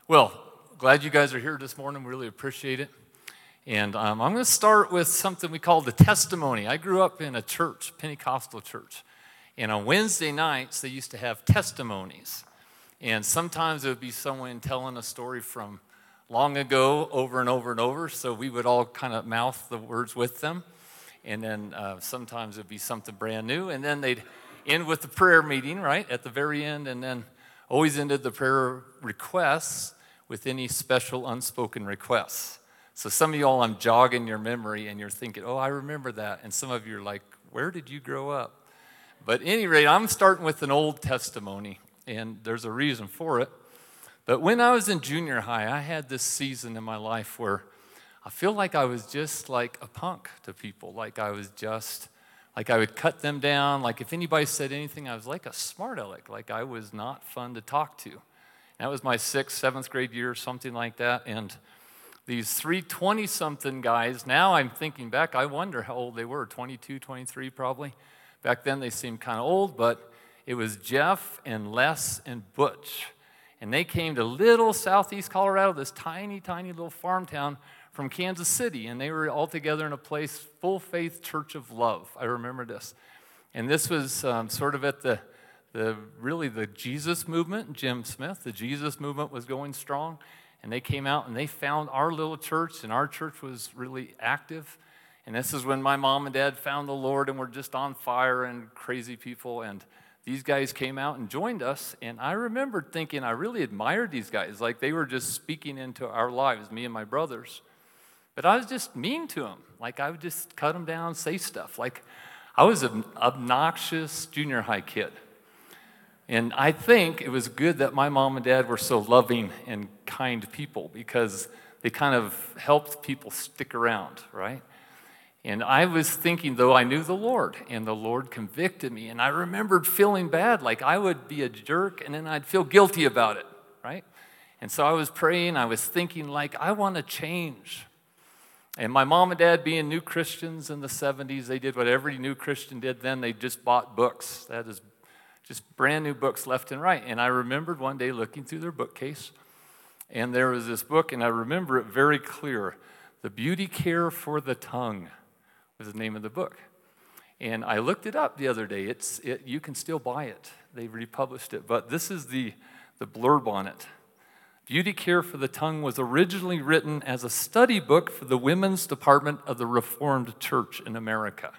Well, glad you guys are here this morning. Really appreciate it. And I'm going to start with something we call the testimony. I grew up in a church, Pentecostal church. And on Wednesday nights, they used to have testimonies. And sometimes it would be someone telling a story from long ago over and over and over. So we would all kind of mouth the words with them. And then sometimes it would be something brand new. And then they'd end with the prayer meeting, right, at the very end. And then always ended the prayer requests with any special unspoken requests. So some of y'all, I'm jogging your memory, and you're thinking, oh, I remember that. And some of you are like, where did you grow up? But at any rate, I'm starting with an old testimony, and there's a reason for it. But when I was in junior high, I had this season in my life where I feel like I was just like a punk to people. Like I would cut them down. Like if anybody said anything, I was like a smart aleck. Like I was not fun to talk to. That was my 6th, 7th grade year, something like that. And these 3 20-something guys, now I'm thinking back, I wonder how old they were, 22, 23 probably. Back then they seemed kind of old, but it was Jeff and Les and Butch. And they came to little southeast Colorado, this tiny, tiny little farm town from Kansas City. And they were all together in a place, Full Faith Church of Love. I remember this. And this was sort of at the Jesus movement, Jim Smith, the Jesus movement was going strong, and they came out and they found our little church, and our church was really active. And this is when my mom and dad found the Lord and were just on fire and crazy people, and these guys came out and joined us, and I remembered thinking I really admired these guys, like they were just speaking into our lives, me and my brothers. But I was just mean to them. Like I would just cut them down, say stuff. Like I was an obnoxious junior high kid. And I think it was good that my mom and dad were so loving and kind people because they kind of helped people stick around, right? And I was thinking, though, I knew the Lord, and the Lord convicted me. And I remembered feeling bad, like I would be a jerk, and then I'd feel guilty about it, right? And so I was praying, I was thinking, like, I want to change. And my mom and dad, being new Christians in the 70s, they did what every new Christian did then. They just bought books. That is just brand new books left and right. And I remembered one day looking through their bookcase, and there was this book, and I remember it very clear. The Beauty Care for the Tongue was the name of the book. And I looked it up the other day. You can still buy it. They republished it. But this is the blurb on it. Beauty Care for the Tongue was originally written as a study book for the women's department of the Reformed Church in America.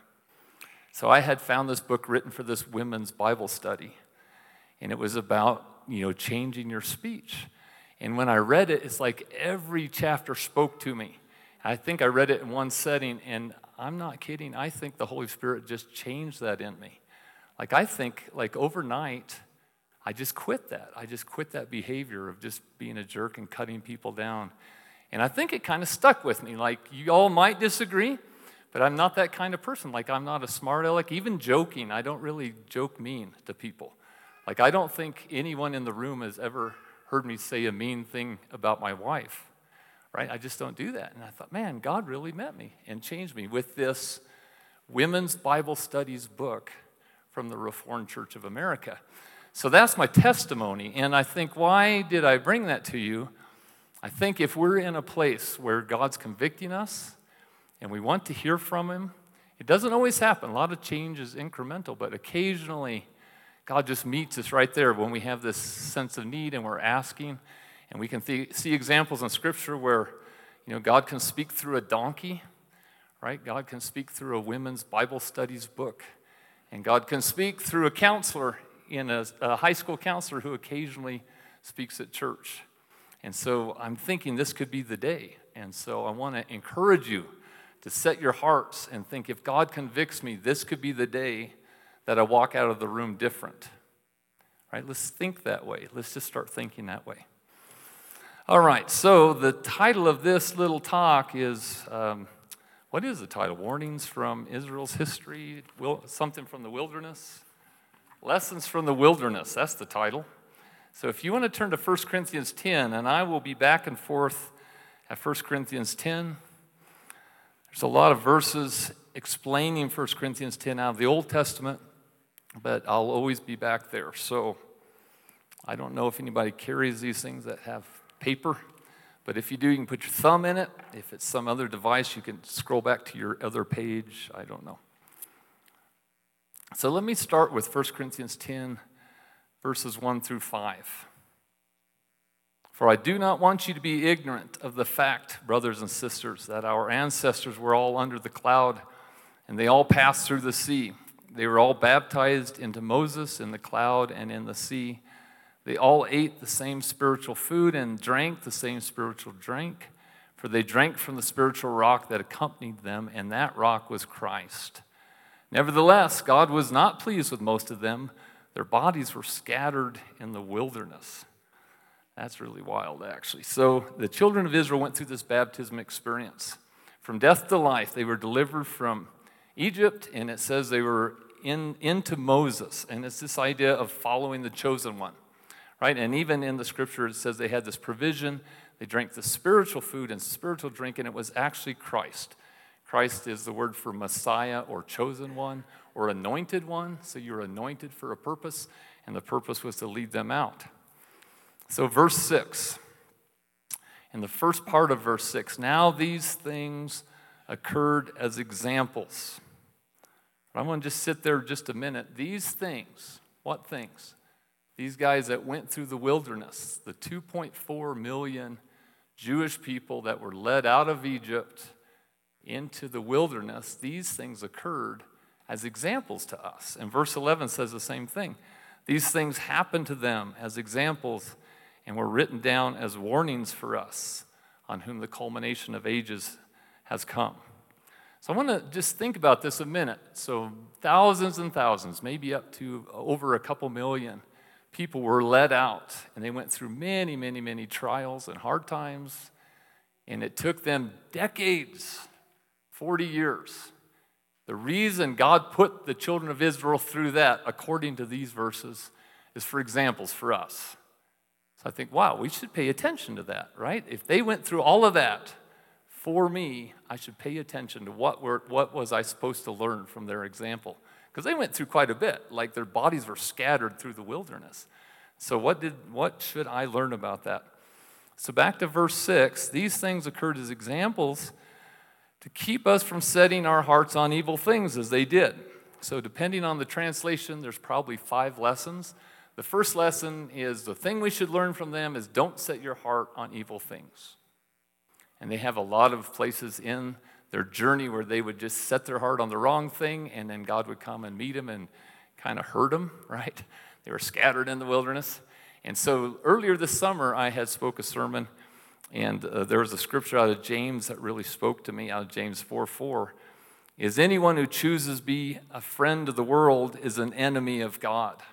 So I had found this book written for this women's Bible study, and it was about, changing your speech. And when I read it, it's like every chapter spoke to me. I think I read it in one setting, and I'm not kidding. I think the Holy Spirit just changed that in me. Like I think, like overnight, I just quit that. I just quit that behavior of just being a jerk and cutting people down. And I think it kind of stuck with me. Like you all might disagree, but I'm not that kind of person. Like, I'm not a smart aleck. Even joking, I don't really joke mean to people. Like, I don't think anyone in the room has ever heard me say a mean thing about my wife, right? I just don't do that. And I thought, man, God really met me and changed me with this Women's Bible Studies book from the Reformed Church of America. So that's my testimony. And I think, why did I bring that to you? I think if we're in a place where God's convicting us, and we want to hear from Him. It doesn't always happen. A lot of change is incremental, but occasionally God just meets us right there when we have this sense of need and we're asking. And we can see examples in Scripture where, God can speak through a donkey, right? God can speak through a women's Bible studies book. And God can speak through a counselor in a high school counselor who occasionally speaks at church. And so I'm thinking this could be the day. And so I want to encourage you to set your hearts and think, if God convicts me, this could be the day that I walk out of the room different. Right? Let's think that way. Let's just start thinking that way. All right, so the title of this little talk is, what is the title? Warnings from Israel's History, something from the Wilderness? Lessons from the Wilderness, that's the title. So if you want to turn to 1 Corinthians 10, and I will be back and forth at 1 Corinthians 10. There's a lot of verses explaining 1 Corinthians 10 out of the Old Testament, but I'll always be back there. So I don't know if anybody carries these things that have paper. But if you do, you can put your thumb in it. If it's some other device, you can scroll back to your other page. I don't know. So let me start with 1 Corinthians 10, verses 1 through 5. For I do not want you to be ignorant of the fact, brothers and sisters, that our ancestors were all under the cloud, and they all passed through the sea. They were all baptized into Moses in the cloud and in the sea. They all ate the same spiritual food and drank the same spiritual drink, for they drank from the spiritual rock that accompanied them, and that rock was Christ. Nevertheless, God was not pleased with most of them. Their bodies were scattered in the wilderness. That's really wild, actually. So the children of Israel went through this baptism experience. From death to life, they were delivered from Egypt, and it says they were into Moses. And it's this idea of following the chosen one, right? And even in the scripture, it says they had this provision. They drank the spiritual food and spiritual drink, and it was actually Christ. Christ is the word for Messiah or chosen one or anointed one. So you're anointed for a purpose, and the purpose was to lead them out. So verse 6, in the first part of verse 6, now these things occurred as examples. I'm going to just sit there just a minute. These things, what things? These guys that went through the wilderness, the 2.4 million Jewish people that were led out of Egypt into the wilderness, these things occurred as examples to us. And verse 11 says the same thing. These things happened to them as examples and were written down as warnings for us, on whom the culmination of ages has come. So I want to just think about this a minute. So thousands and thousands, maybe up to over a couple million people were led out, and they went through many, many, many trials and hard times, and it took them decades, 40 years. The reason God put the children of Israel through that, according to these verses, is for examples for us. So I think, wow, we should pay attention to that, right? If they went through all of that for me, I should pay attention to what was I supposed to learn from their example. Because they went through quite a bit, like their bodies were scattered through the wilderness. So what should I learn about that? So back to verse 6, these things occurred as examples to keep us from setting our hearts on evil things as they did. So depending on the translation, there's probably 5 lessons. The first lesson is the thing we should learn from them is don't set your heart on evil things. And they have a lot of places in their journey where they would just set their heart on the wrong thing, and then God would come and meet them and kind of hurt them, right? They were scattered in the wilderness. And so earlier this summer, I had spoke a sermon, and there was a scripture out of James that really spoke to me, out of James 4:4. Is anyone who chooses to be a friend of the world is an enemy of God.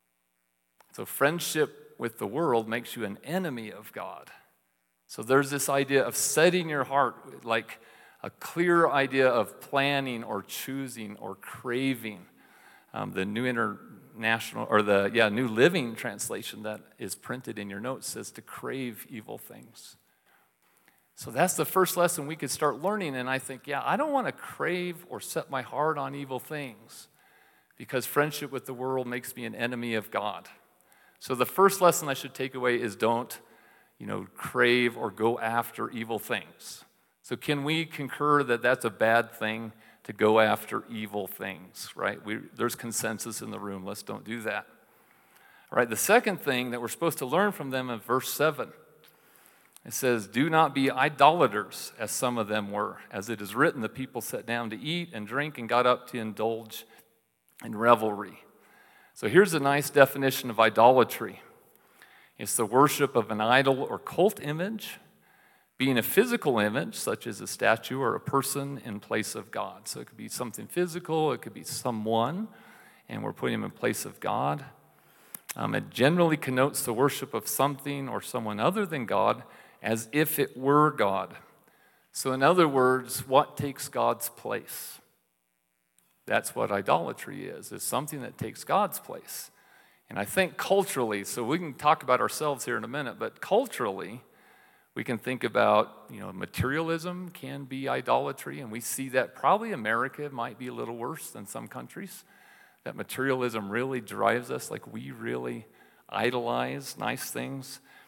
So friendship with the world makes you an enemy of God. So there's this idea of setting your heart, like a clear idea of planning or choosing or craving. The New International, or the New Living Translation that is printed in your notes says to crave evil things. So that's the first lesson we could start learning. And I think, I don't want to crave or set my heart on evil things because friendship with the world makes me an enemy of God. So the first lesson I should take away is don't, crave or go after evil things. So can we concur that that's a bad thing to go after evil things, right? There's consensus in the room. Let's don't do that. All right, the second thing that we're supposed to learn from them in verse 7, it says, do not be idolaters, as some of them were. As it is written, the people sat down to eat and drink and got up to indulge in revelry. So here's a nice definition of idolatry. It's the worship of an idol or cult image, being a physical image, such as a statue or a person in place of God. So it could be something physical, it could be someone, and we're putting him in place of God. It generally connotes the worship of something or someone other than God as if it were God. So in other words, what takes God's place? That's what idolatry is something that takes God's place. And I think culturally, so we can talk about ourselves here in a minute, but culturally, we can think about, materialism can be idolatry, and we see that probably America might be a little worse than some countries. That materialism really drives us, like we really idolize nice things.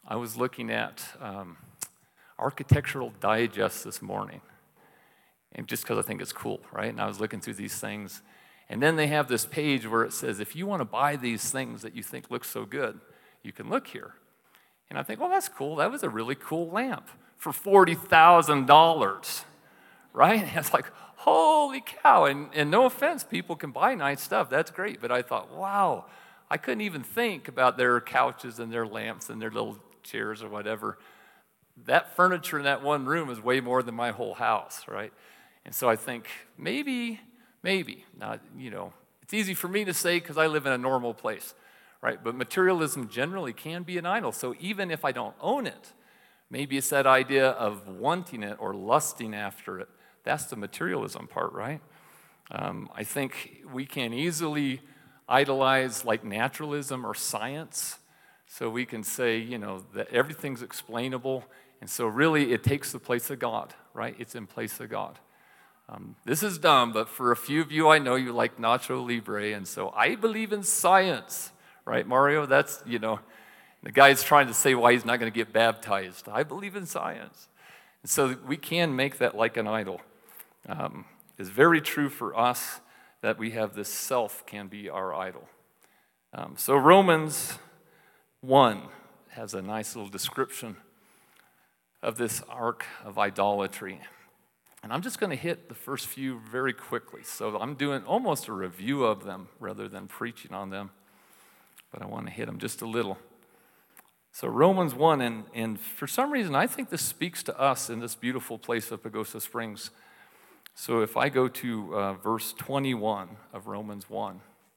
I was looking at Architectural Digest this morning, and just because I think it's cool, right? And I was looking through these things, and then they have this page where it says, if you want to buy these things that you think look so good, you can look here. And I think, well, that's cool. That was a really cool lamp for $40,000, right? And it's like, holy cow. And no offense, people can buy nice stuff. That's great. But I thought, wow, I couldn't even think about their couches and their lamps and their little chairs or whatever. That furniture in that one room is way more than my whole house, right? And so I think maybe, not, it's easy for me to say because I live in a normal place, right? But materialism generally can be an idol. So even if I don't own it, maybe it's that idea of wanting it or lusting after it. That's the materialism part, right? I think we can easily idolize like naturalism or science. So we can say, that everything's explainable. And so really it takes the place of God, right? It's in place of God. This is dumb, but for a few of you, I know you like Nacho Libre, and so I believe in science, right, Mario? That's, the guy's trying to say why he's not going to get baptized. I believe in science. And so we can make that like an idol. It's very true for us that we have this self can be our idol. So Romans 1 has a nice little description of this ark of idolatry. And I'm just going to hit the first few very quickly. So I'm doing almost a review of them rather than preaching on them. But I want to hit them just a little. So Romans 1, and for some reason, I think this speaks to us in this beautiful place of Pagosa Springs. So if I go to verse 21 of Romans 1.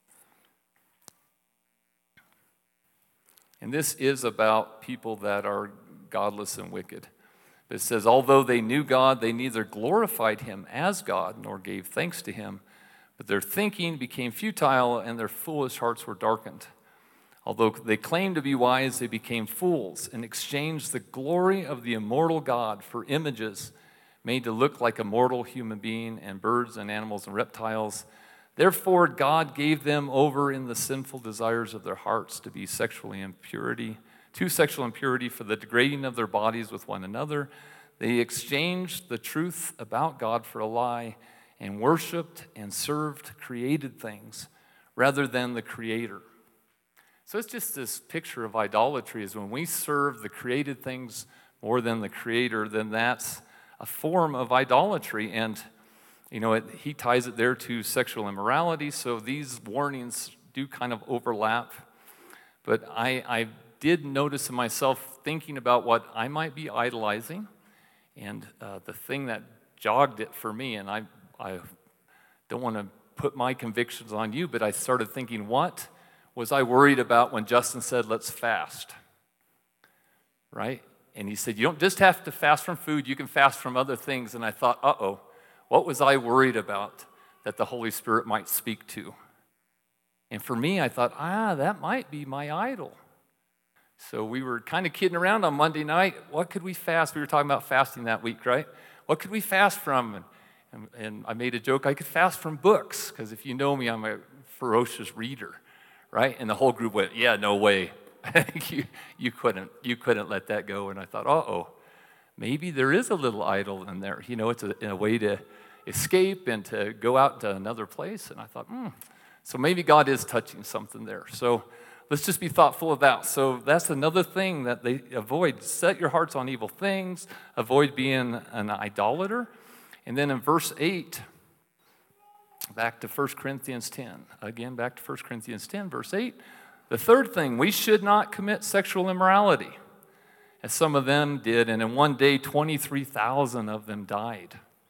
And this is about people that are godless and wicked. It says, although they knew God, they neither glorified him as God nor gave thanks to him, but their thinking became futile and their foolish hearts were darkened. Although they claimed to be wise, they became fools and exchanged the glory of the immortal God for images made to look like a mortal human being and birds and animals and reptiles. Therefore, God gave them over in the sinful desires of their hearts to sexual impurity for the degrading of their bodies with one another. They exchanged the truth about God for a lie and worshiped and served created things rather than the Creator. So it's just this picture of idolatry is when we serve the created things more than the Creator, then that's a form of idolatry. And, he ties it there to sexual immorality, so these warnings do kind of overlap. But I did notice in myself thinking about what I might be idolizing, and the thing that jogged it for me, and I don't want to put my convictions on you, but I started thinking, what was I worried about when Justin said, let's fast, right? And he said, you don't just have to fast from food, you can fast from other things. And I thought, what was I worried about that the Holy Spirit might speak to? And for me, I thought, that might be my idol. So we were kind of kidding around on Monday night. What could we fast? We were talking about fasting that week, right? What could we fast from? And I made a joke, I could fast from books, because if you know me, I'm a ferocious reader, right? And the whole group went, yeah, no way. you couldn't let that go. And I thought, maybe there is a little idol in there. It's a way to escape and to go out to another place. And I thought, so maybe God is touching something there. So let's just be thoughtful of that. So that's another thing that they avoid. Set your hearts on evil things. Avoid being an idolater. And then in verse 8, back to 1 Corinthians 10. Again, back to 1 Corinthians 10, verse 8. The third thing, we should not commit sexual immorality, as some of them did, and in one day 23,000 of them died.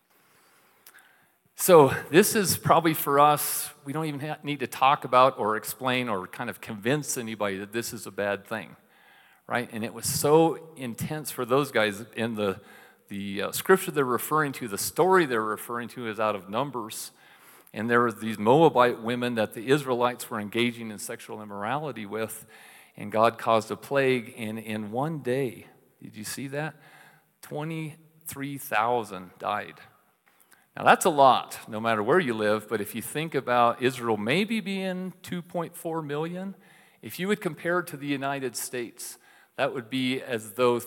So this is probably for us, we don't even need to talk about or explain or kind of convince anybody that this is a bad thing, right? And it was so intense for those guys. In the scripture they're referring to, the story they're referring to is out of Numbers. And there were these Moabite women that the Israelites were engaging in sexual immorality with, and God caused a plague, and in one day, did you see that? 23,000 died. Now that's a lot, no matter where you live, but if you think about Israel maybe being 2.4 million, if you would compare it to the United States, that would be as though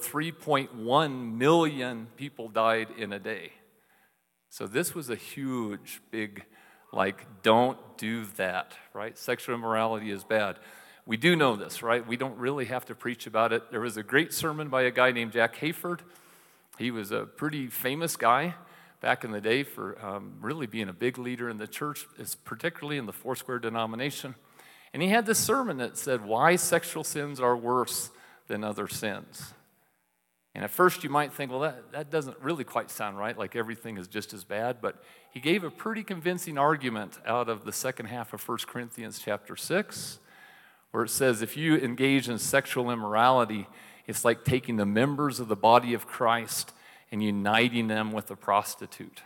3.1 million people died in a day. So this was a huge, big, don't do that, right? Sexual immorality is bad. We do know this, right? We don't really have to preach about it. There was a great sermon by a guy named Jack Hayford. He was a pretty famous guy back in the day for really being a big leader in the church, particularly in the Foursquare denomination. And he had this sermon that said, why sexual sins are worse than other sins. And at first you might think, well, that doesn't really quite sound right, like everything is just as bad. But he gave a pretty convincing argument out of the second half of 1 Corinthians chapter 6, where it says, if you engage in sexual immorality, it's like taking the members of the body of Christ and uniting them with a prostitute.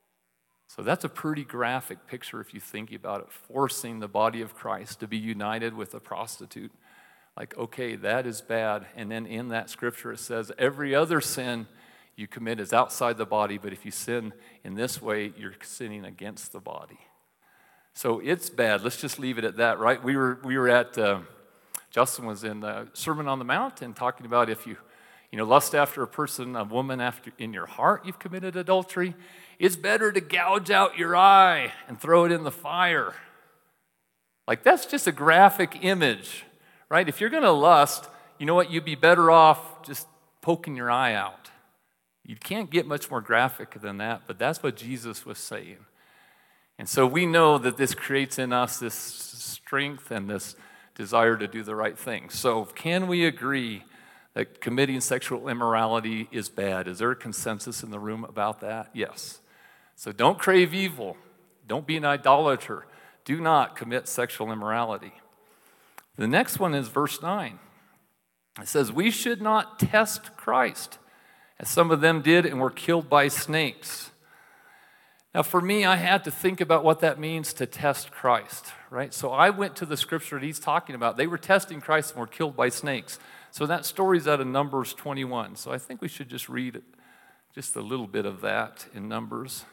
So that's a pretty graphic picture if you think about it, forcing the body of Christ to be united with a prostitute. Like, okay, that is bad. And then in that scripture it says, every other sin you commit is outside the body, but if you sin in this way, you're sinning against the body. So it's bad. Let's just leave it at that, right? We were at, Justin was in the Sermon on the Mount and talking about if you lust after a person, a woman after in your heart, you've committed adultery. It's better to gouge out your eye and throw it in the fire. Like, that's just a graphic image, right? If you're going to lust, you know what? You'd be better off just poking your eye out. You can't get much more graphic than that, but that's what Jesus was saying. And so we know that this creates in us this strength and this desire to do the right thing. So can we agree that committing sexual immorality is bad? Is there a consensus in the room about that? Yes. So don't crave evil. Don't be an idolater. Do not commit sexual immorality. The next one is verse 9. It says, we should not test Christ, as some of them did and were killed by snakes. Now, for me, I had to think about what that means to test Christ, right? So I went to the scripture that he's talking about. They were testing Christ and were killed by snakes. So that story's out of Numbers 21. So I think we should just read just a little bit of that in Numbers.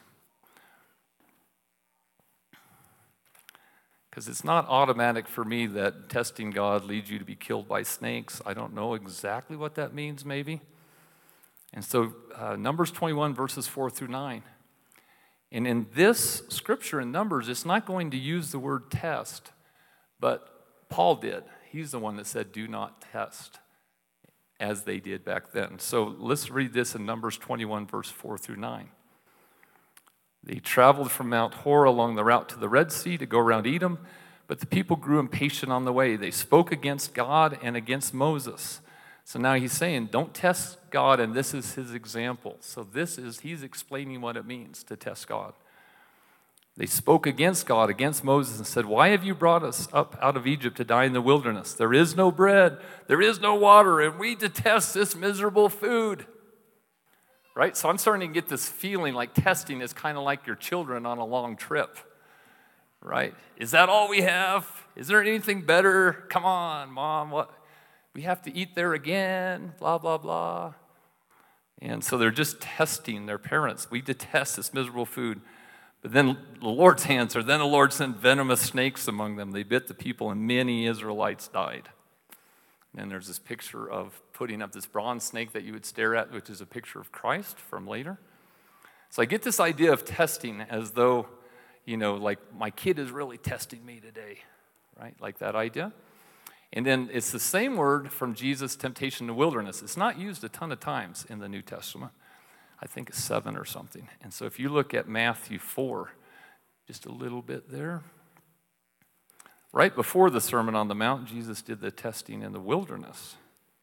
Because it's not automatic for me that testing God leads you to be killed by snakes. I don't know exactly what that means, maybe. And so Numbers 21, verses 4 through 9. And in this scripture in Numbers, it's not going to use the word test, but Paul did. He's the one that said, do not test, as they did back then. So let's read this in Numbers 21, verse 4 through 9. They traveled from Mount Hor along the route to the Red Sea to go around Edom, but the people grew impatient on the way. They spoke against God and against Moses. So now he's saying, don't test God, and this is his example. So he's explaining what it means to test God. They spoke against God, against Moses, and said, why have you brought us up out of Egypt to die in the wilderness? There is no bread, there is no water, and we detest this miserable food. Right? So I'm starting to get this feeling like testing is kind of like your children on a long trip. Right? Is that all we have? Is there anything better? Come on, Mom, what? We have to eat there again, blah, blah, blah. And so they're just testing their parents. We detest this miserable food. But then the Lord's answer, then the Lord sent venomous snakes among them. They bit the people, and many Israelites died. And there's this picture of putting up this bronze snake that you would stare at, which is a picture of Christ from later. So I get this idea of testing as though, like my kid is really testing me today, right? Like that idea. And then it's the same word from Jesus' temptation in the wilderness. It's not used a ton of times in the New Testament. I think it's 7 or something. And so if you look at Matthew 4, just a little bit there. Right before the Sermon on the Mount, Jesus did the testing in the wilderness.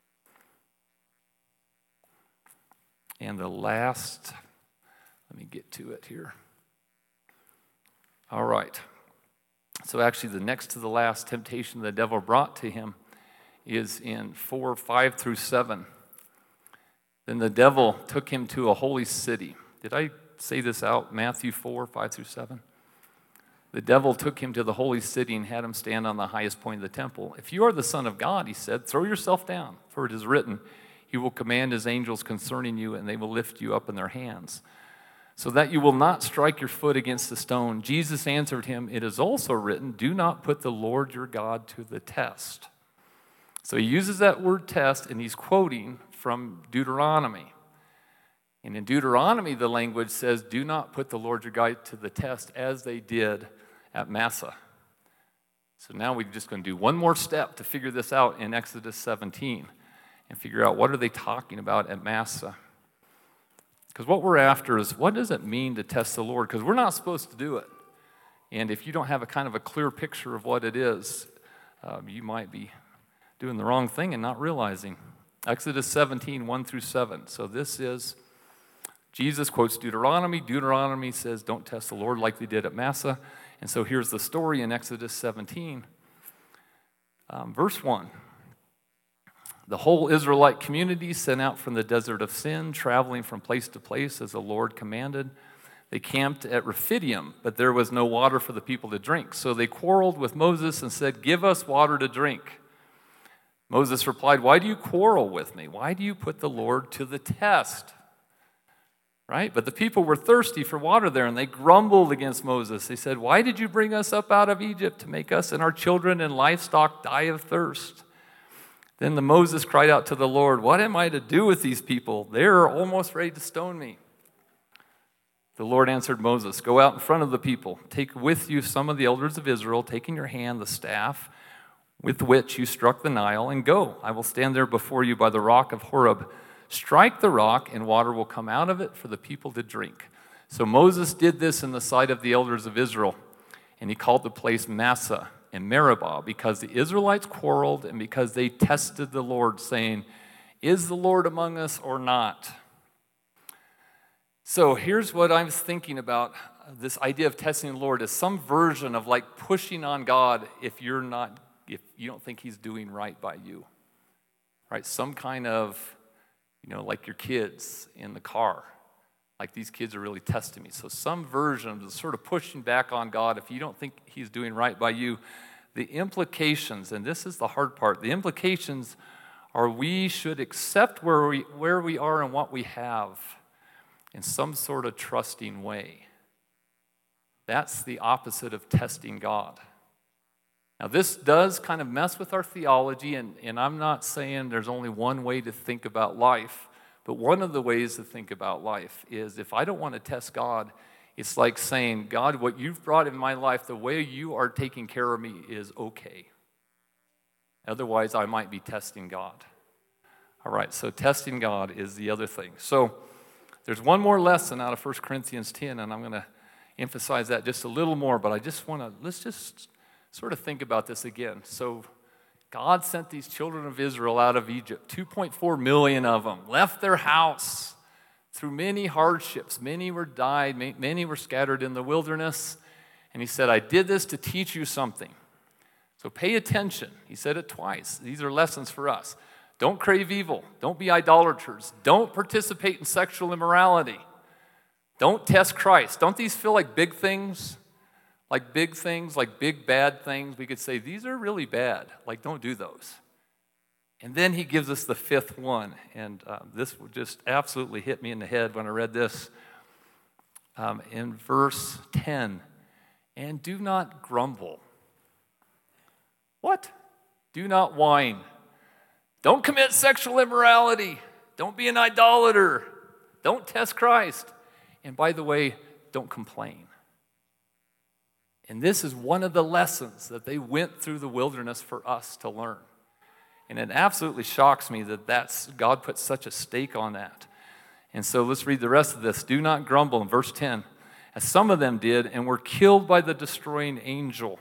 And the last, let me get to it here. All right. So actually the next to the last temptation the devil brought to him is in 4, 5 through 7. Then the devil took him to a holy city. Did I say this out? Matthew 4, 5 through 7. The devil took him to the holy city and had him stand on the highest point of the temple. If you are the Son of God, he said, throw yourself down, for it is written, he will command his angels concerning you, and they will lift you up in their hands, so that you will not strike your foot against a stone. Jesus answered him, it is also written, do not put the Lord your God to the test. So he uses that word test, and he's quoting from Deuteronomy. And in Deuteronomy, the language says, do not put the Lord your God to the test as they did at Massah. So now we're just going to do one more step to figure this out in Exodus 17 and figure out what are they talking about at Massah. Because what we're after is, what does it mean to test the Lord? Because we're not supposed to do it. And if you don't have a kind of a clear picture of what it is, you might be doing the wrong thing and not realizing. Exodus 17, 1 through 7. So this is, Jesus quotes Deuteronomy. Deuteronomy says, don't test the Lord like they did at Massah. And so here's the story in Exodus 17. Verse 1. The whole Israelite community sent out from the desert of Sin, traveling from place to place as the Lord commanded. They camped at Rephidim, but there was no water for the people to drink. So they quarreled with Moses and said, give us water to drink. Moses replied, why do you quarrel with me? Why do you put the Lord to the test? Right? But the people were thirsty for water there, and they grumbled against Moses. They said, why did you bring us up out of Egypt to make us and our children and livestock die of thirst? Then Moses cried out to the Lord, what am I to do with these people? They're almost ready to stone me. The Lord answered Moses, go out in front of the people. Take with you some of the elders of Israel, take in your hand the staff with which you struck the Nile, and go. I will stand there before you by the rock of Horeb. Strike the rock, and water will come out of it for the people to drink. So Moses did this in the sight of the elders of Israel, and he called the place Massah and Meribah, because the Israelites quarreled and because they tested the Lord, saying, is the Lord among us or not? So here's what I was thinking about this idea of testing the Lord is some version of like pushing on God if you don't think he's doing right by you, right? Some kind of, like your kids in the car, like these kids are really testing me. So some version of sort of pushing back on God if you don't think he's doing right by you. The implications, and this is the hard part, the implications are we should accept where we are and what we have in some sort of trusting way. That's the opposite of testing God. Now, this does kind of mess with our theology, and I'm not saying there's only one way to think about life, but one of the ways to think about life is if I don't want to test God, it's like saying, God, what you've brought in my life, the way you are taking care of me is okay. Otherwise, I might be testing God. All right, so testing God is the other thing. So there's one more lesson out of 1 Corinthians 10, and I'm going to emphasize that just a little more, but let's just sort of think about this again. So God sent these children of Israel out of Egypt, 2.4 million of them, left their house through many hardships. Many were died, many were scattered in the wilderness. And he said, I did this to teach you something. So pay attention. He said it twice. These are lessons for us. Don't crave evil. Don't be idolaters. Don't participate in sexual immorality. Don't test Christ. Don't these feel like big things? Like big things, like big bad things. We could say, these are really bad. Like, don't do those. And then he gives us the fifth one. And this just absolutely hit me in the head when I read this. In verse 10, and do not grumble. What? Do not whine. Don't commit sexual immorality. Don't be an idolater. Don't test Christ. And by the way, don't complain. And this is one of the lessons that they went through the wilderness for us to learn. And it absolutely shocks me that God put such a stake on that. And so let's read the rest of this. Do not grumble in verse 10, as some of them did and were killed by the destroying angel.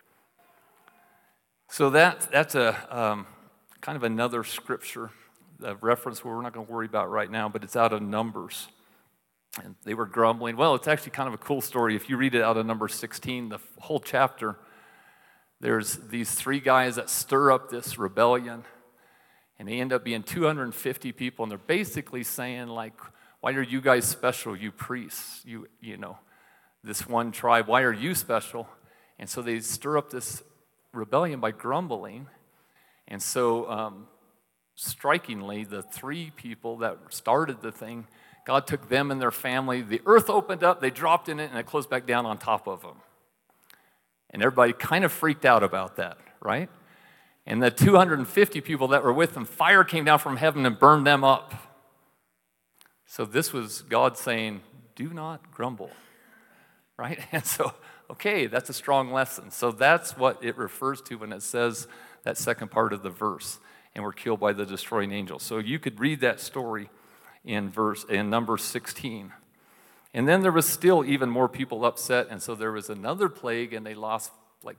So that's a kind of another scripture, a reference where we're not going to worry about right now, but it's out of Numbers. And they were grumbling. Well, it's actually kind of a cool story. If you read it out of Numbers 16, the whole chapter, there's these three guys that stir up this rebellion, and they end up being 250 people, and they're basically saying, like, why are you guys special, you priests? You know, this one tribe, why are you special? And so they stir up this rebellion by grumbling. And so, strikingly, the three people that started the thing, God took them and their family. The earth opened up, they dropped in it, and it closed back down on top of them. And everybody kind of freaked out about that, right? And the 250 people that were with him, fire came down from heaven and burned them up. So this was God saying, do not grumble, right? And so, okay, that's a strong lesson. So that's what it refers to when it says that second part of the verse, and were killed by the destroying angel. So you could read that story in Numbers 16. And then there was still even more people upset, and so there was another plague, and they lost like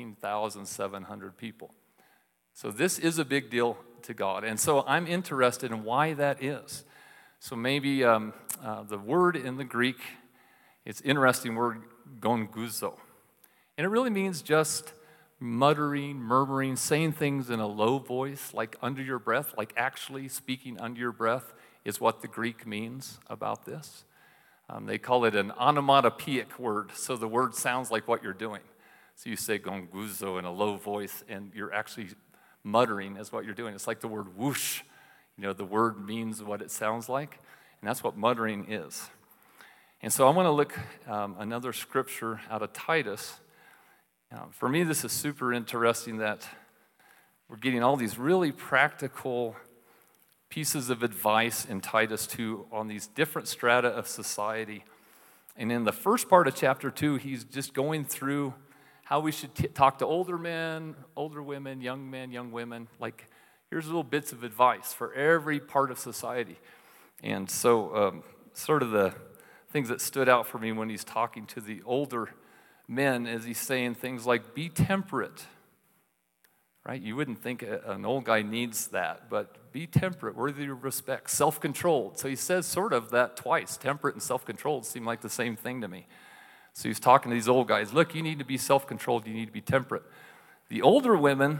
14,700 people. So this is a big deal to God. And so I'm interested in why that is. So maybe the word in the Greek, it's an interesting word, gonguzo. And it really means just muttering, murmuring, saying things in a low voice, like under your breath, like actually speaking under your breath is what the Greek means about this. They call it an onomatopoeic word, so the word sounds like what you're doing. So you say gonguzo in a low voice, and you're actually muttering is what you're doing. It's like the word whoosh. You know, the word means what it sounds like, and that's what muttering is. And so I want to look another scripture out of Titus. For me, this is super interesting that we're getting all these really practical pieces of advice in Titus 2 on these different strata of society. And in the first part of chapter 2, he's just going through how we should talk to older men, older women, young women. Like, here's little bits of advice for every part of society. And so sort of the things that stood out for me when he's talking to the older men is he's saying things like, be temperate. Right? You wouldn't think an old guy needs that, but be temperate, worthy of respect, self-controlled. So he says sort of that twice. Temperate and self-controlled seem like the same thing to me. So he's talking to these old guys. Look, you need to be self-controlled. You need to be temperate. The older women,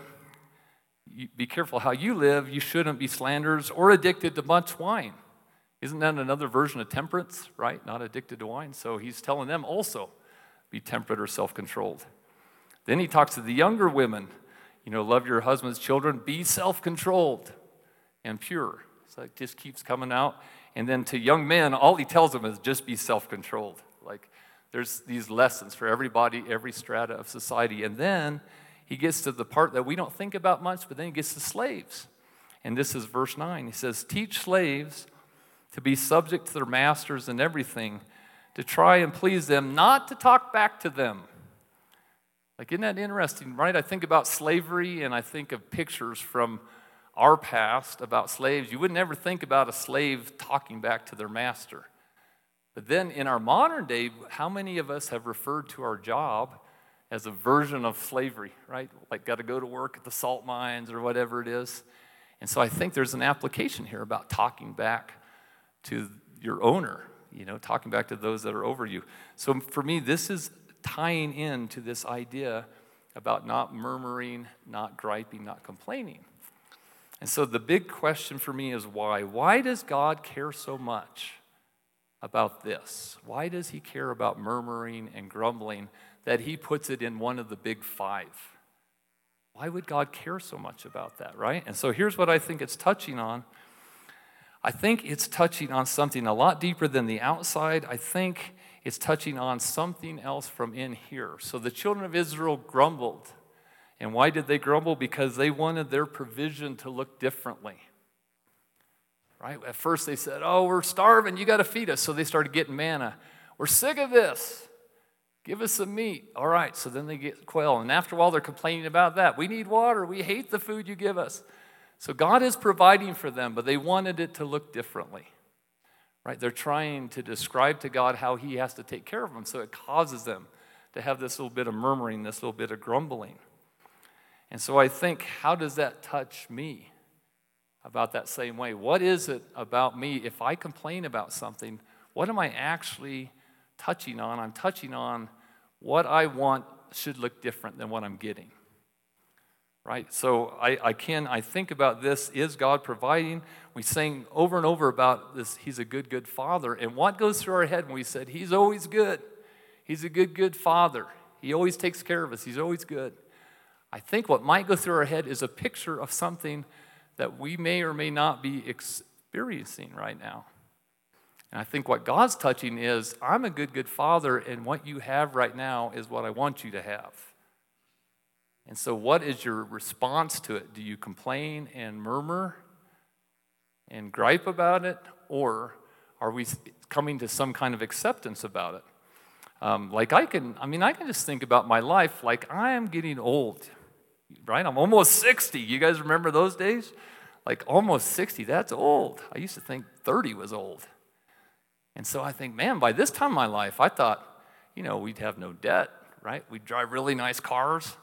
be careful how you live. You shouldn't be slanderers or addicted to much wine. Isn't that another version of temperance, right? Not addicted to wine. So he's telling them also, be temperate or self-controlled. Then he talks to the younger women. You know, love your husband's children. Be self-controlled and pure. So it just keeps coming out. And then to young men, all he tells them is just be self-controlled. Like, there's these lessons for everybody, every strata of society. And then he gets to the part that we don't think about much, but then he gets to slaves. And this is verse 9. He says, teach slaves to be subject to their masters in everything, to try and please them, not to talk back to them. Like, isn't that interesting, right? I think about slavery, and I think of pictures from our past about slaves. You would never think about a slave talking back to their master. But then in our modern day, how many of us have referred to our job as a version of slavery, right? Like, got to go to work at the salt mines or whatever it is. And so I think there's an application here about talking back to your owner, you know, talking back to those that are over you. So for me, this is tying into this idea about not murmuring, not griping, not complaining. And so the big question for me is why? Why does God care so much about this? Why does he care about murmuring and grumbling that he puts it in one of the big five? Why would God care so much about that, right? And so here's what I think it's touching on. I think it's touching on something a lot deeper than the outside. I think it's touching on something else from in here. So the children of Israel grumbled. And why did they grumble? Because they wanted their provision to look differently. Right? At first they said, oh, we're starving, you got to feed us. So they started getting manna. We're sick of this. Give us some meat. All right, so then they get quail. And after a while they're complaining about that. We need water. We hate the food you give us. So God is providing for them, but they wanted it to look differently. Right? They're trying to describe to God how he has to take care of them. So it causes them to have this little bit of murmuring, this little bit of grumbling. And so I think, how does that touch me about that same way? What is it about me? If I complain about something, what am I actually touching on? I'm touching on what I want should look different than what I'm getting. Right? So I think about this, is God providing? We sing over and over about this, he's a good, good father. And what goes through our head when we said, he's always good. He's a good, good father. He always takes care of us. He's always good. I think what might go through our head is a picture of something that we may or may not be experiencing right now. And I think what God's touching is, I'm a good, good father, and what you have right now is what I want you to have. And so what is your response to it? Do you complain and murmur and gripe about it? Or are we coming to some kind of acceptance about it? I can just think about my life like I am getting old, right? I'm almost 60. You guys remember those days? Like almost 60, that's old. I used to think 30 was old. And so I think, man, by this time in my life, I thought, we'd have no debt, right? We'd drive really nice cars.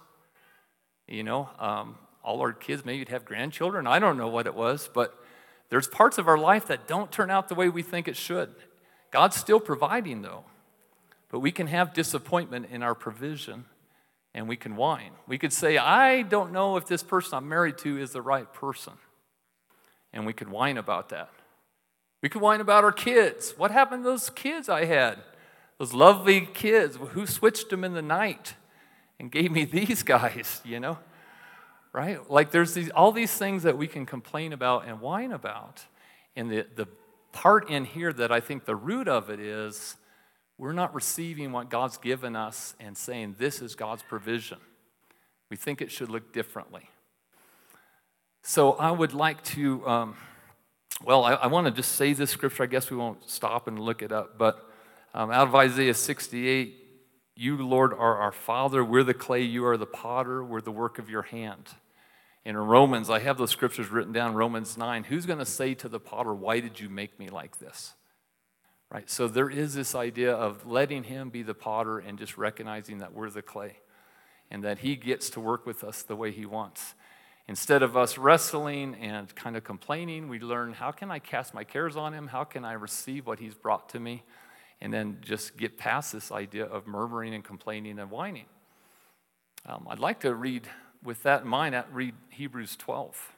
All our kids, maybe you'd have grandchildren. I don't know what it was, but there's parts of our life that don't turn out the way we think it should. God's still providing, though. But we can have disappointment in our provision, and we can whine. We could say, I don't know if this person I'm married to is the right person. And we could whine about that. We could whine about our kids. What happened to those kids I had? Those lovely kids. Who switched them in the night and gave me these guys, Right? Like there's all these things that we can complain about and whine about. And the part in here that I think the root of it is we're not receiving what God's given us and saying this is God's provision. We think it should look differently. So I would like to, I want to just say this scripture. I guess we won't stop and look it up. But out of Isaiah 68, you, Lord, are our Father. We're the clay. You are the potter. We're the work of your hand. And in Romans, I have those scriptures written down, Romans 9. Who's going to say to the potter, why did you make me like this? Right? So there is this idea of letting him be the potter and just recognizing that we're the clay and that he gets to work with us the way he wants. Instead of us wrestling and kind of complaining, we learn, how can I cast my cares on him? How can I receive what he's brought to me? And then just get past this idea of murmuring and complaining and whining. I'd like to read, with that in mind, read Hebrews 12.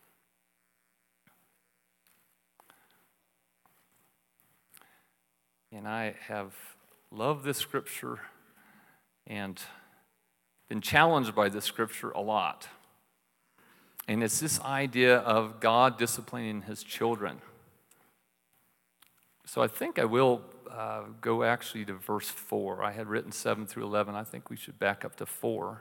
And I have loved this scripture and been challenged by this scripture a lot. And it's this idea of God disciplining his children. So I think I will go actually to verse 4. I had written 7 through 11. I think we should back up to 4.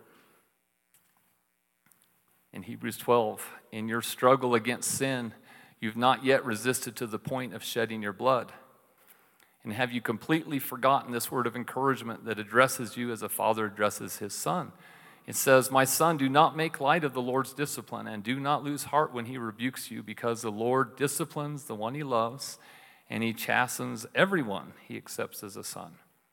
In Hebrews 12, in your struggle against sin, you've not yet resisted to the point of shedding your blood. And have you completely forgotten this word of encouragement that addresses you as a father addresses his son? It says, my son, do not make light of the Lord's discipline, and do not lose heart when he rebukes you, because the Lord disciplines the one he loves, and he chastens everyone he accepts as a son.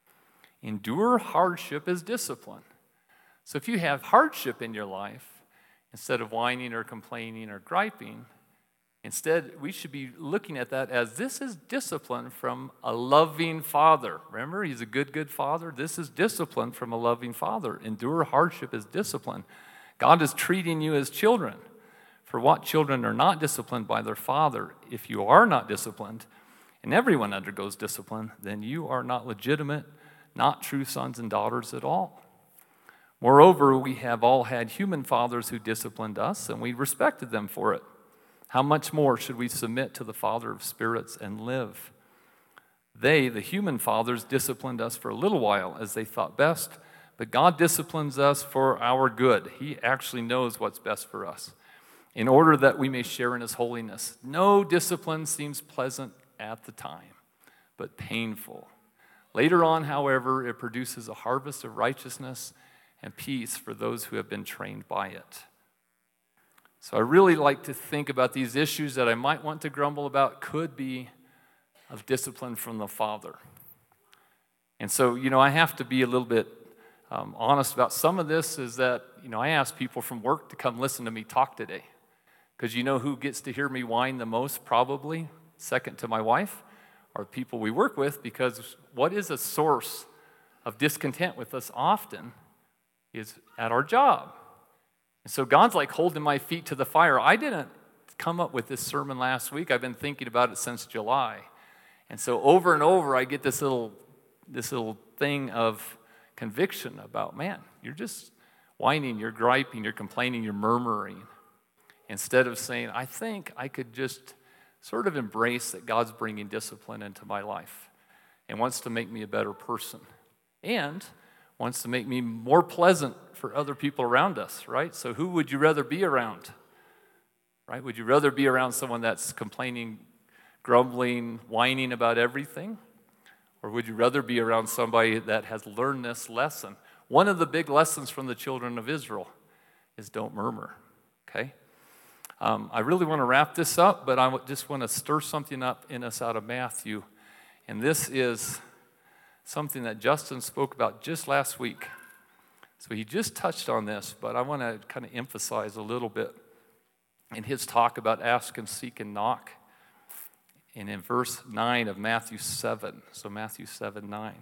Endure hardship as discipline. So if you have hardship in your life, instead of whining or complaining or griping, instead, we should be looking at that as this is discipline from a loving father. Remember, he's a good father. This is discipline from a loving father. Endure hardship as discipline. God is treating you as children. For what children are not disciplined by their father? If you are not disciplined, and everyone undergoes discipline, then you are not legitimate, not true sons and daughters at all. Moreover, we have all had human fathers who disciplined us, and we respected them for it. How much more should we submit to the Father of spirits and live? They, the human fathers, disciplined us for a little while as they thought best, but God disciplines us for our good. He actually knows what's best for us, in order that we may share in his holiness. No discipline seems pleasant at the time, but painful. Later on, however, it produces a harvest of righteousness and peace for those who have been trained by it. So I really like to think about these issues that I might want to grumble about could be of discipline from the Father. And so, I have to be a little bit honest about some of this is that, I ask people from work to come listen to me talk today. Because who gets to hear me whine the most probably, second to my wife, are people we work with, because what is a source of discontent with us often is at our job. And so God's like holding my feet to the fire. I didn't come up with this sermon last week. I've been thinking about it since July. And so over and over, I get this little thing of conviction about, man, you're just whining, you're griping, you're complaining, you're murmuring. Instead of saying, I think I could just sort of embrace that God's bringing discipline into my life and wants to make me a better person and wants to make me more pleasant for other people around us, right? So who would you rather be around, right? Would you rather be around someone that's complaining, grumbling, whining about everything? Or would you rather be around somebody that has learned this lesson? One of the big lessons from the children of Israel is don't murmur, okay? I really want to wrap this up, but I just want to stir something up in us out of Matthew. And this is something that Justin spoke about just last week. So he just touched on this, but I want to kind of emphasize a little bit in his talk about ask and seek and knock. And in verse 9 of Matthew 7, so Matthew 7:9.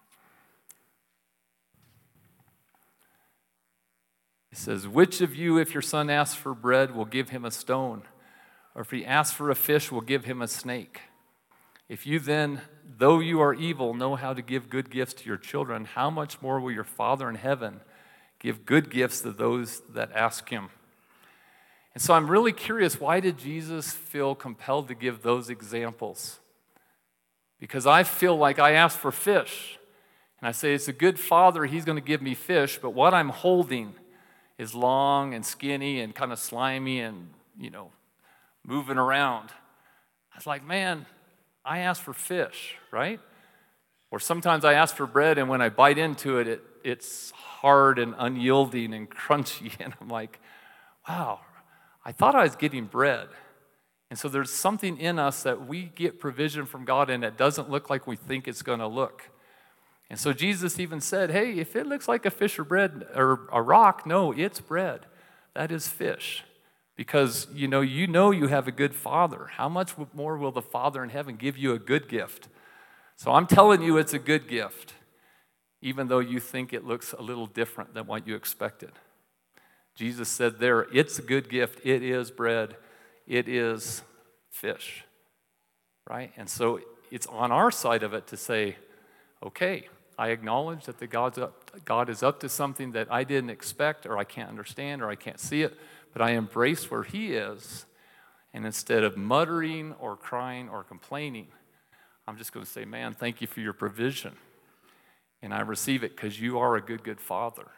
It says, which of you, if your son asks for bread, will give him a stone? Or if he asks for a fish, will give him a snake? If you then, though you are evil, know how to give good gifts to your children, how much more will your Father in heaven give good gifts to those that ask him? And so I'm really curious, why did Jesus feel compelled to give those examples? Because I feel like I asked for fish, and I say, it's a good Father, he's going to give me fish, but what I'm holding is long and skinny and kind of slimy and, moving around. I was like, man, I asked for fish, right? Or sometimes I ask for bread, and when I bite into it, it's hard and unyielding and crunchy, and I'm like, wow, I thought I was getting bread. And so there's something in us that we get provision from God, and it doesn't look like we think it's going to look. And so Jesus even said, hey, if it looks like a fish or bread or a rock, no, it's bread. That is fish. Because you know you have a good Father. How much more will the Father in heaven give you a good gift? So I'm telling you it's a good gift, even though you think it looks a little different than what you expected. Jesus said there, it's a good gift. It is bread. It is fish, right? And so it's on our side of it to say, okay, I acknowledge that God is up to something that I didn't expect, or I can't understand, or I can't see it, but I embrace where he is, and instead of muttering or crying or complaining, I'm just going to say, man, thank you for your provision, and I receive it because you are a good, good Father.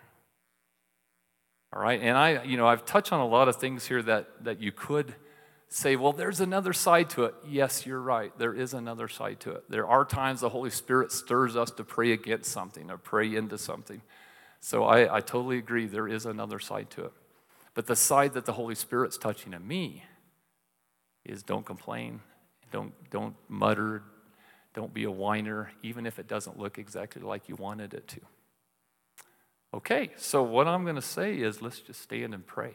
All right, and I've touched on a lot of things here that you could say, well, there's another side to it. Yes, you're right. There is another side to it. There are times the Holy Spirit stirs us to pray against something or pray into something. So I totally agree. There is another side to it. But the side that the Holy Spirit's touching in me is don't complain, don't mutter, don't be a whiner, even if it doesn't look exactly like you wanted it to. Okay, so what I'm going to say is let's just stand and pray.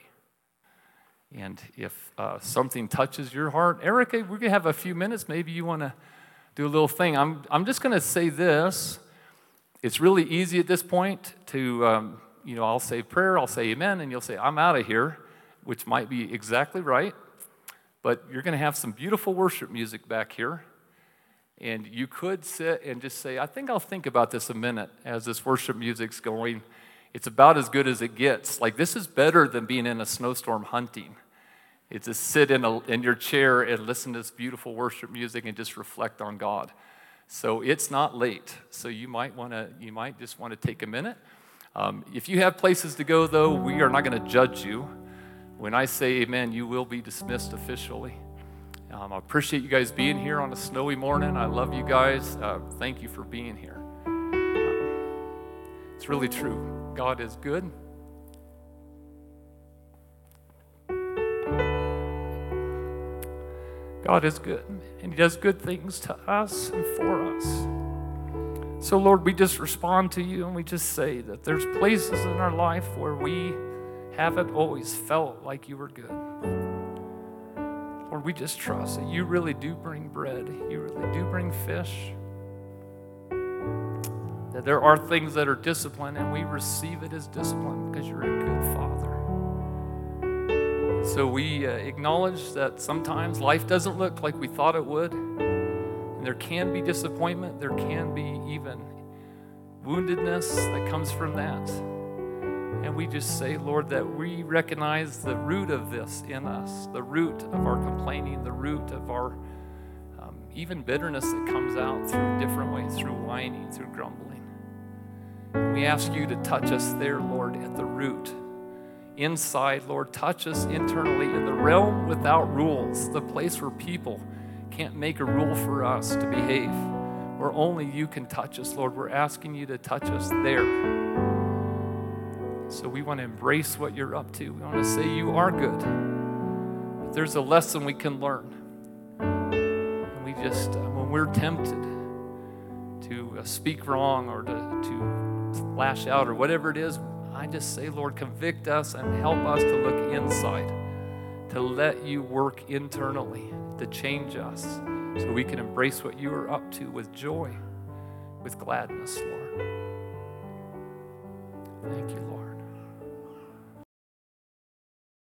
And if something touches your heart, Erica, we're going to have a few minutes. Maybe you want to do a little thing. I'm just going to say this. It's really easy at this point to, I'll say prayer, I'll say amen, and you'll say, I'm out of here, which might be exactly right. But you're going to have some beautiful worship music back here. And you could sit and just say, I think I'll think about this a minute as this worship music's going. It's about as good as it gets. Like, this is better than being in a snowstorm hunting. It's to sit in your chair and listen to this beautiful worship music and just reflect on God. So it's not late. So you might just want to take a minute. If you have places to go, though, we are not going to judge you. When I say amen, you will be dismissed officially. I appreciate you guys being here on a snowy morning. I love you guys. Thank you for being here. It's really true. God is good. God is good, and he does good things to us and for us. So, Lord, we just respond to you, and we just say that there's places in our life where we haven't always felt like you were good. Lord, we just trust that you really do bring bread. You really do bring fish. That there are things that are discipline, and we receive it as discipline because you're a good Father. So we acknowledge that sometimes life doesn't look like we thought it would. And there can be disappointment. There can be even woundedness that comes from that. And we just say, Lord, that we recognize the root of this in us, the root of our complaining, the root of our even bitterness that comes out through different ways, through whining, through grumbling. We ask you to touch us there, Lord, at the root. Inside, Lord, touch us internally in the realm without rules, the place where people can't make a rule for us to behave, where only you can touch us, Lord. We're asking you to touch us there. So we want to embrace what you're up to. We want to say you are good. But there's a lesson we can learn. And we just, when we're tempted to speak wrong or to lash out or whatever it is, I just say, Lord, convict us and help us to look inside, to let you work internally, to change us so we can embrace what you are up to with joy, with gladness, Lord. Thank you, Lord.